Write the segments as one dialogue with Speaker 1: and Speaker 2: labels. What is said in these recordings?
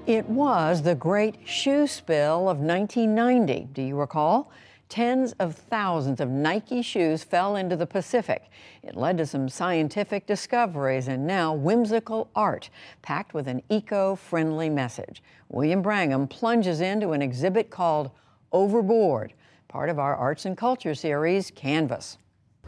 Speaker 1: It was the great shoe spill of 1990. Do you recall? Tens of thousands of Nike shoes fell into the Pacific. It led to some scientific discoveries and now whimsical art packed with an eco-friendly message. William Brangham plunges into an exhibit called Overboard, part of our arts and culture series, Canvas.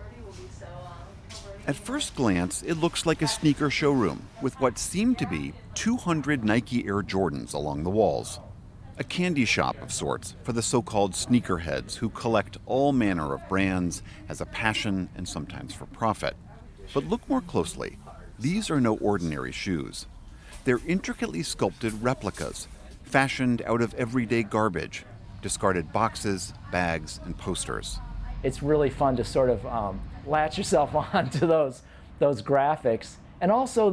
Speaker 2: At first glance, it looks like a sneaker showroom with what seem to be 200 Nike Air Jordans along the walls. A candy shop of sorts for the so-called sneakerheads who collect all manner of brands as a passion and sometimes for profit. But look more closely. These are no ordinary shoes. They're intricately sculpted replicas, fashioned out of everyday garbage, discarded boxes, bags, and posters.
Speaker 3: It's really fun to sort of latch yourself on to those graphics, and also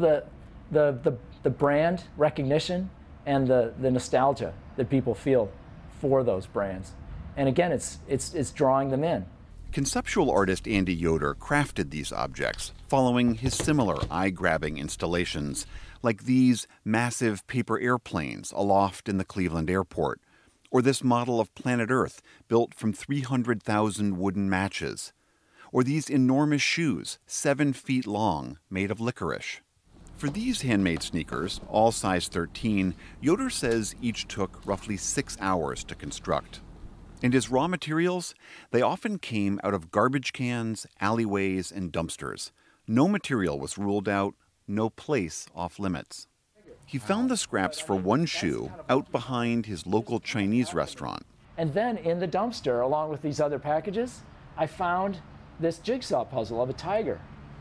Speaker 3: the brand recognition and the nostalgia that people feel for those brands. And again, it's drawing them in.
Speaker 2: Conceptual artist Andy Yoder crafted these objects following his similar eye-grabbing installations, like these massive paper airplanes aloft in the Cleveland airport, or this model of planet Earth built from 300,000 wooden matches, or these enormous shoes, 7 feet long, made of licorice. For these handmade sneakers, all size 13, Yoder says each took roughly 6 hours to construct. And his raw materials, they often came out of garbage cans, alleyways, and dumpsters. No material was ruled out, no place off limits. He found the scraps for one shoe out behind his local Chinese restaurant.
Speaker 3: And then in the dumpster, along with these other packages, I found this jigsaw puzzle of a tiger.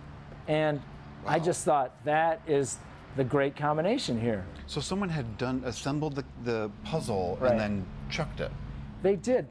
Speaker 3: And wow. I just thought that is the great combination here.
Speaker 2: So someone had assembled the puzzle right. And then chucked it.
Speaker 3: They did.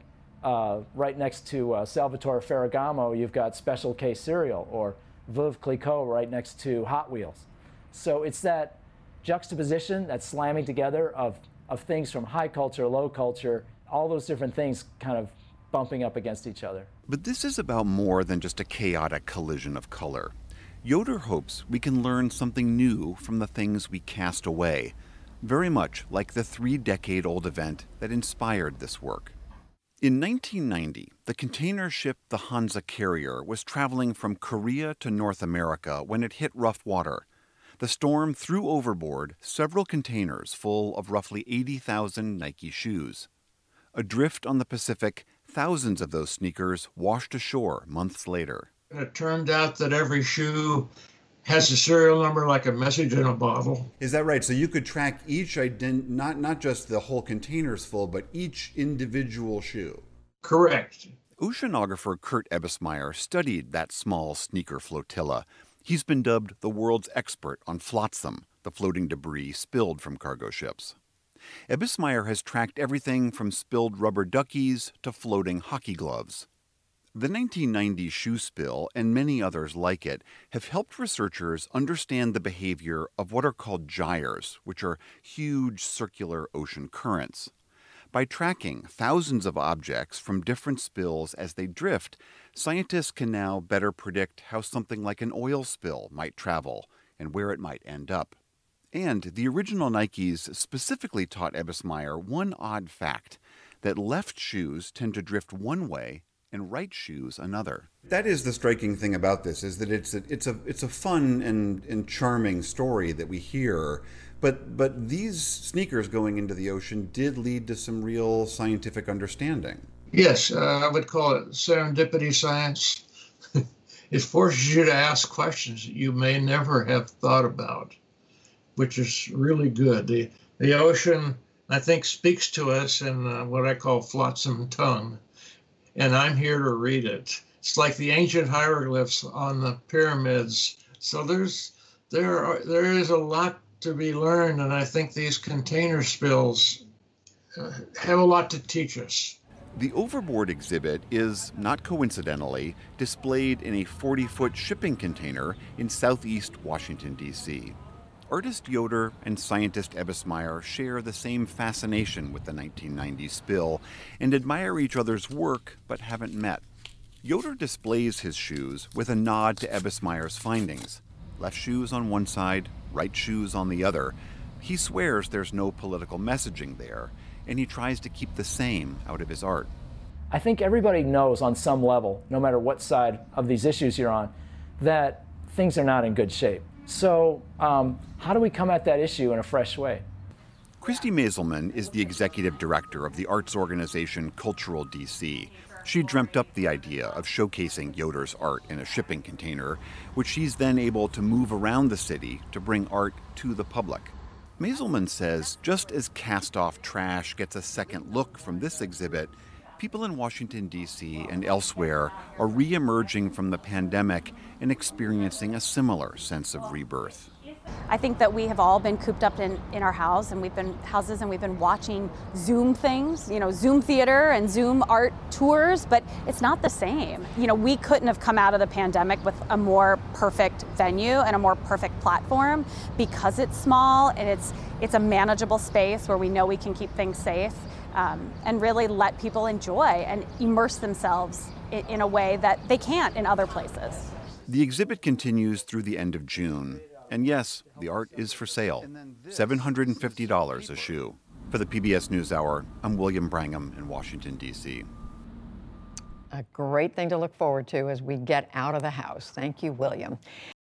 Speaker 3: Right next to Salvatore Ferragamo, you've got Special K cereal, or Veuve Clicquot right next to Hot Wheels. So it's that juxtaposition, that slamming together of things from high culture, low culture, all those different things kind of bumping up against each other.
Speaker 2: But this is about more than just a chaotic collision of color. Yoder hopes we can learn something new from the things we cast away, very much like the 3-decade-old event that inspired this work. In 1990, the container ship the Hansa Carrier was traveling from Korea to North America when it hit rough water. The storm threw overboard several containers full of roughly 80,000 Nike shoes. Adrift on the Pacific, thousands of those sneakers washed ashore months later.
Speaker 4: It turned out that every shoe has a serial number like a message in a bottle.
Speaker 2: Is that right? So you could track each, not just the whole containers full, but each individual shoe?
Speaker 4: Correct.
Speaker 2: Oceanographer Kurt Ebbesmeyer studied that small sneaker flotilla. He's been dubbed the world's expert on flotsam, the floating debris spilled from cargo ships. Ebbesmeyer has tracked everything from spilled rubber duckies to floating hockey gloves. The 1990 shoe spill and many others like it have helped researchers understand the behavior of what are called gyres, which are huge circular ocean currents. By tracking thousands of objects from different spills as they drift, scientists can now better predict how something like an oil spill might travel and where it might end up. And the original Nikes specifically taught Ebbesmeyer one odd fact, that left shoes tend to drift one way and right shoes another. That is the striking thing about this, is that it's a fun and charming story that we hear, but these sneakers going into the ocean did lead to some real scientific understanding.
Speaker 4: Yes, I would call it serendipity science. It forces you to ask questions that you may never have thought about, which is really good. The ocean, I think, speaks to us in what I call flotsam tongue. And I'm here to read it. It's like the ancient hieroglyphs on the pyramids. So there is a lot to be learned, and I think these container spills have a lot to teach us.
Speaker 2: The Overboard exhibit is, not coincidentally, displayed in a 40-foot shipping container in southeast Washington, D.C. Artist Yoder and scientist Ebbesmeyer share the same fascination with the 1990 spill and admire each other's work, but haven't met. Yoder displays his shoes with a nod to Ebbesmeyer's findings. Left shoes on one side, right shoes on the other. He swears there's no political messaging there, and he tries to keep the same out of his art.
Speaker 3: I think everybody knows on some level, no matter what side of these issues you're on, that things are not in good shape. So how do we come at that issue in a fresh way?
Speaker 2: Christy Maiselman is the executive director of the arts organization Cultural DC. She dreamt up the idea of showcasing Yoder's art in a shipping container, which she's then able to move around the city to bring art to the public. Maiselman says just as cast-off trash gets a second look from this exhibit, people in Washington, D.C. and elsewhere are re-emerging from the pandemic and experiencing a similar sense of rebirth.
Speaker 5: I think that we have all been cooped up in our house, and we've been watching Zoom things, Zoom theater and Zoom art tours, but it's not the same. We couldn't have come out of the pandemic with a more perfect venue and a more perfect platform because it's small and it's a manageable space where we know we can keep things safe and really let people enjoy and immerse themselves in a way that they can't in other places.
Speaker 2: The exhibit continues through the end of June. And yes, the art is for sale, $750 a shoe. For the PBS NewsHour, I'm William Brangham in Washington, D.C.
Speaker 1: A great thing to look forward to as we get out of the house. Thank you, William.